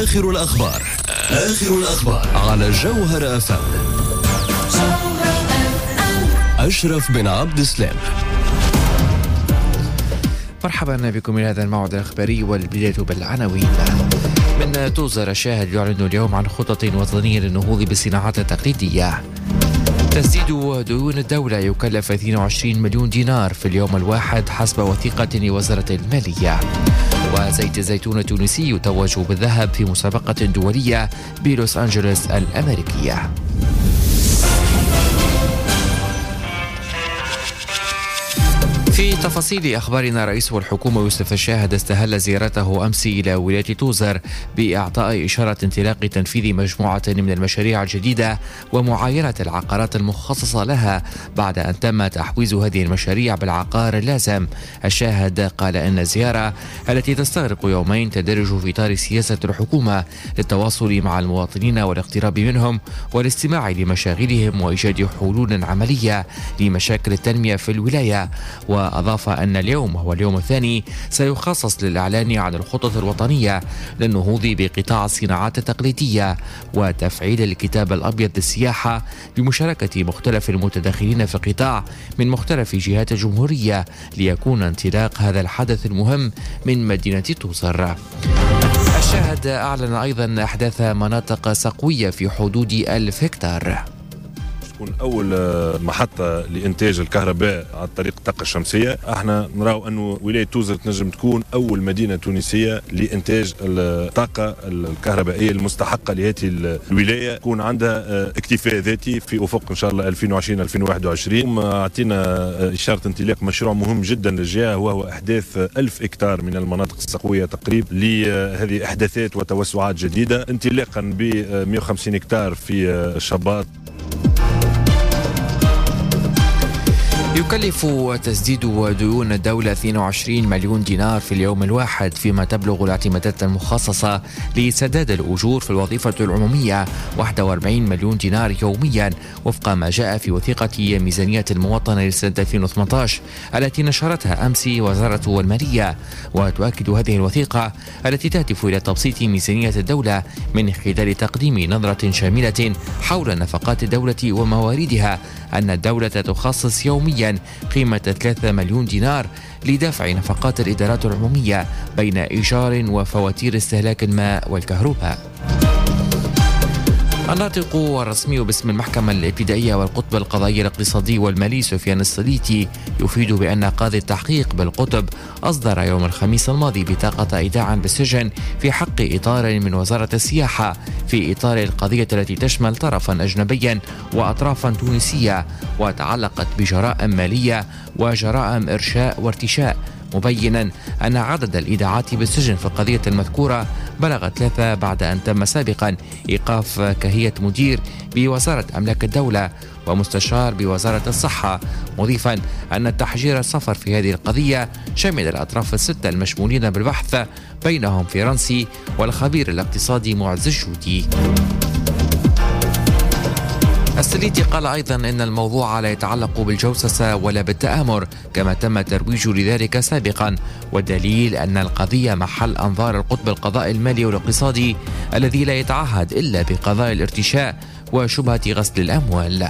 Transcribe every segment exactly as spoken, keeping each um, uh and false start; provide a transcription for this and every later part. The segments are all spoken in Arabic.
آخر الأخبار آخر الأخبار على جوهر أف أم. أشرف بن عبد السلام. مرحبا بكم من هذا الموعد الأخباري، والبداية بالعناوين. من توزر الشاهد يعلن اليوم عن خطط وطنية للنهوض بالصناعات التقليدية. تسديد ديون الدولة يكلف اثنين وعشرين مليون دينار في اليوم الواحد حسب وثيقة لوزارة المالية. وزيت الزيتون التونسي يتوج بالذهب في مسابقة دولية بلوس أنجلوس الأمريكية. في تفاصيل أخبارنا، رئيس الحكومة يوسف الشاهد استهل زيارته أمس إلى ولاية توزر بإعطاء إشارة انطلاق تنفيذ مجموعة من المشاريع الجديدة ومعاينة العقارات المخصصة لها بعد أن تم تحويز هذه المشاريع بالعقار اللازم. الشاهد قال إن الزيارة التي تستغرق يومين تندرج في إطار سياسة الحكومة للتواصل مع المواطنين والاقتراب منهم والاستماع لمشاغلهم وإيجاد حلول عملية لمشاكل التنمية في الولاية. وأضاف أن اليوم هو اليوم الثاني سيخصص للإعلان عن الخطط الوطنية للنهوض بقطاع الصناعات التقليدية وتفعيل الكتاب الأبيض للسياحة بمشاركة مختلف المتداخلين في القطاع من مختلف جهات الجمهورية ليكون انطلاق هذا الحدث المهم من مدينة توزر. الشاهد أعلن أيضا إحداث مناطق سقوية في حدود ألف هكتار. أول محطة لإنتاج الكهرباء عن طريق الطاقة الشمسية. احنا نراو أنه ولاية توزر تنجم تكون أول مدينة تونسية لإنتاج الطاقة الكهربائية المستحقة لهذه الولاية، يكون عندها اكتفاء ذاتي في أفق إن شاء الله ألفين وعشرين ألفين وواحد وعشرين. أعطينا إشارة انطلاق مشروع مهم جدا للجهة، وهو إحداث ألف هكتار من المناطق السقوية تقريبا لهذه إحداثات وتوسعات جديدة، انطلاقا ب مئة وخمسين هكتار في الشباط. يكلف تسديد ديون الدولة اثنين وعشرين مليون دينار في اليوم الواحد، فيما تبلغ الاعتمادات المخصصة لسداد الأجور في الوظيفة العمومية واحد وأربعين مليون دينار يوميا، وفق ما جاء في وثيقة ميزانية المواطنة لسنة ألفين وثمانية عشر التي نشرتها أمس وزارة المالية. وتؤكد هذه الوثيقة التي تهدف إلى تبسيط ميزانية الدولة من خلال تقديم نظرة شاملة حول نفقات الدولة ومواردها أن الدولة تخصص يوميا قيمة ثلاثة مليون دينار لدفع نفقات الإدارات العمومية بين إيجار وفواتير استهلاك الماء والكهرباء. الناطق الرسمي باسم المحكمة الابتدائية والقطب القضائي الاقتصادي والمالي سفيان السليتي يفيد بأن قاضي التحقيق بالقطب أصدر يوم الخميس الماضي بطاقة إيداع بالسجن في حق إطار من وزارة السياحة في إطار القضية التي تشمل طرفا أجنبيا وأطرافا تونسية وتعلقت بجرائم مالية وجرائم إرشاء وارتشاء، مبينا أن عدد الإيداعات بالسجن في القضية المذكورة بلغ ثلاثة بعد أن تم سابقا إيقاف كهية مدير بوزارة أملاك الدولة ومستشار بوزارة الصحة، مضيفا أن التحجير السفر في هذه القضية شمل الأطراف الستة المشمولين بالبحث، بينهم فرنسي والخبير الاقتصادي معز الجودي. السليتي قال أيضا إن الموضوع لا يتعلق بالجوسسة ولا بالتآمر كما تم ترويج لذلك سابقا، والدليل أن القضية محل أنظار القطب القضائي المالي والاقتصادي الذي لا يتعهد إلا بقضاء الارتشاء وشبهة غسل الأموال.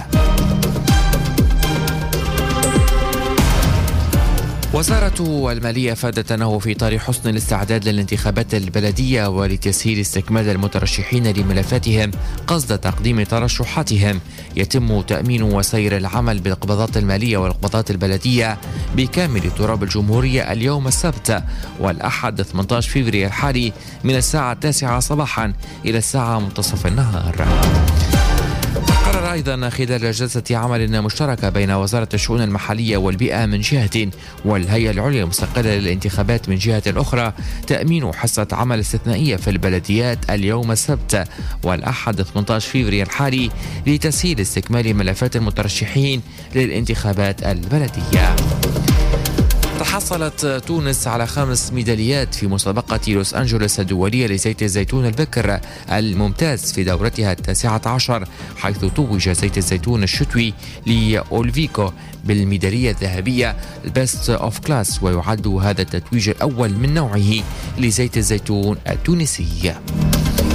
وزارة المالية أفادت أنه في إطار حسن الاستعداد للانتخابات البلدية ولتسهيل استكمال المترشحين لملفاتهم قصد تقديم ترشحاتهم، يتم تأمين وسير العمل بالقبضات المالية والقبضات البلدية بكامل تراب الجمهورية اليوم السبت والأحد ثمانية عشر فبراير الحالي من الساعة التاسعة صباحا إلى الساعة منتصف النهار. قرر أيضا خلال جلسة عمل مشتركة بين وزارة الشؤون المحلية والبيئة من جهة والهيئة العليا المستقلة للانتخابات من جهة أخرى تأمين حصة عمل استثنائية في البلديات اليوم السبت والأحد ثمانية عشر فبراير الحالي لتسهيل استكمال ملفات المترشحين للانتخابات البلدية. تحصلت تونس على خمس ميداليات في مسابقة لوس أنجلوس الدولية لزيت الزيتون البكر الممتاز في دورتها التاسعة عشر، حيث توج زيت الزيتون الشتوي لأولفيكو بالميدالية الذهبية البيست أوف كلاس، ويعد هذا التتويج الأول من نوعه لزيت الزيتون التونسي.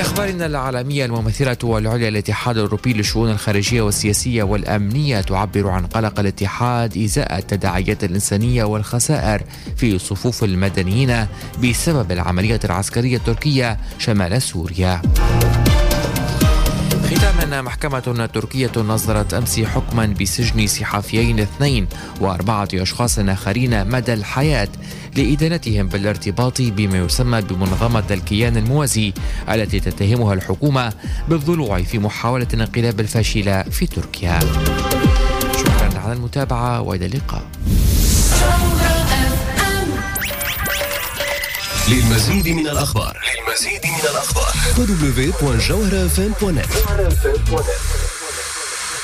في أخبارنا العالمية، الممثلة العليا للاتحاد الأوروبي للشؤون الخارجية والسياسية والأمنية تعبر عن قلق الاتحاد إزاء التداعيات الإنسانية والخسائر في صفوف المدنيين بسبب العملية العسكرية التركية شمال سوريا. ختاما، محكمة تركية نظرت أمس حكما بسجن صحفيين اثنين وأربعة أشخاص آخرين مدى الحياة لإدانتهم بالارتباط بما يسمى بمنظمة الكيان الموازي التي تتهمها الحكومة بالضلوع في محاولة الانقلاب الفاشلة في تركيا. شكرا على المتابعة وإلى اللقاء. للمزيد من الأخبار للمزيد من الأخبار دبليو دبليو دوت جوهرة اف ام دوت نت.